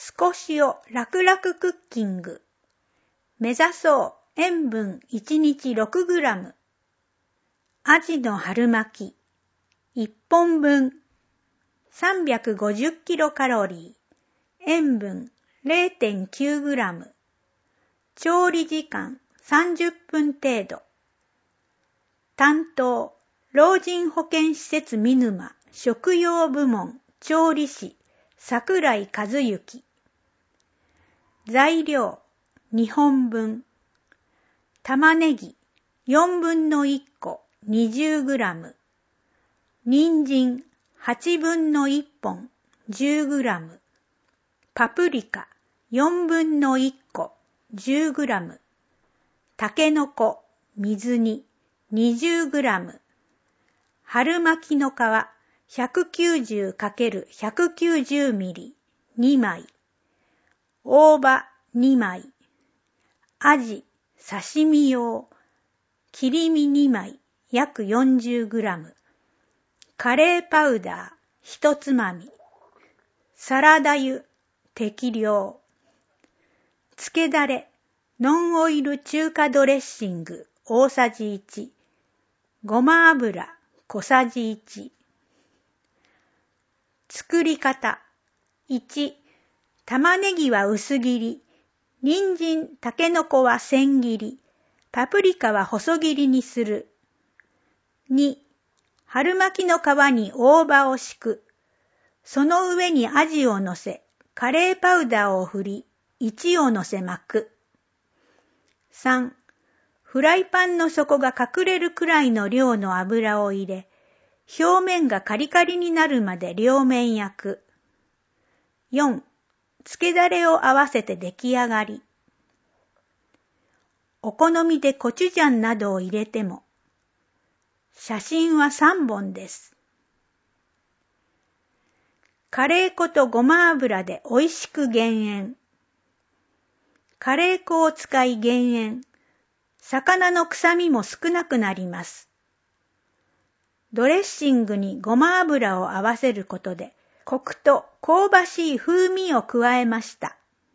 少しを楽々クッキング。目指そう塩分1日 6g。アジの春巻き1本分。350キロカロリー。塩分 0.9g。調理時間30分程度。担当、老人保健施設見沼食用部門調理師櫻井和幸。材料2本分。玉ねぎ4分の1個 20g。人参8分の1本 10g。パプリカ4分の1個 10g。たけのこ水煮 20g。春巻きの皮 190×190 ミリ2枚。大葉2枚。アジ刺身用。切り身2枚約 40g。カレーパウダー1つまみ。サラダ油適量。つけだれノンオイル中華ドレッシング大さじ1。ごま油小さじ1。作り方1。玉ねぎは薄切り。人参、たけのこは千切り。パプリカは細切りにする。2。春巻きの皮に大葉を敷く。その上にアジを乗せ、カレーパウダーを振り、1を乗せ巻く。3. フライパンの底が隠れるくらいの量の油を入れ、表面がカリカリになるまで両面焼く。4. つけだれを合わせて出来上がり。お好みでコチュジャンなどを入れても。写真は3本です。カレー粉とごま油で美味しく減塩。カレー粉を使い減塩。魚の臭みも少なくなります。ドレッシングにごま油を合わせることで、コクと香ばしい風味を加えました。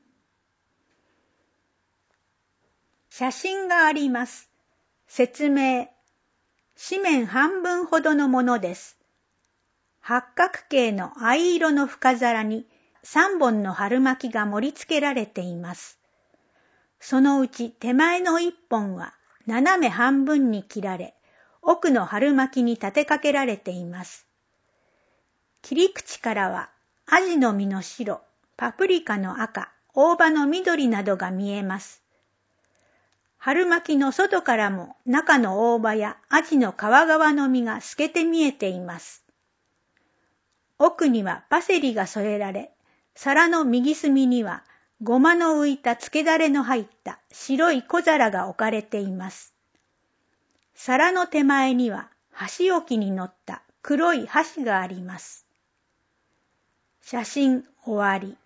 写真があります。説明。紙面半分ほどのものです。八角形の藍色の深皿に3本の春巻きが盛り付けられています。そのうち手前の1本は斜め半分に切られ、奥の春巻きに立てかけられています。切り口からはアジの身の白、パプリカの赤、大葉の緑などが見えます。春巻きの外からも中の大葉やアジの皮側の身が透けて見えています。奥にはパセリが添えられ、皿の右隅にはごまの浮いたつけだれの入った白い小皿が置かれています。皿の手前には箸置きに乗った黒い箸があります。写真終わり。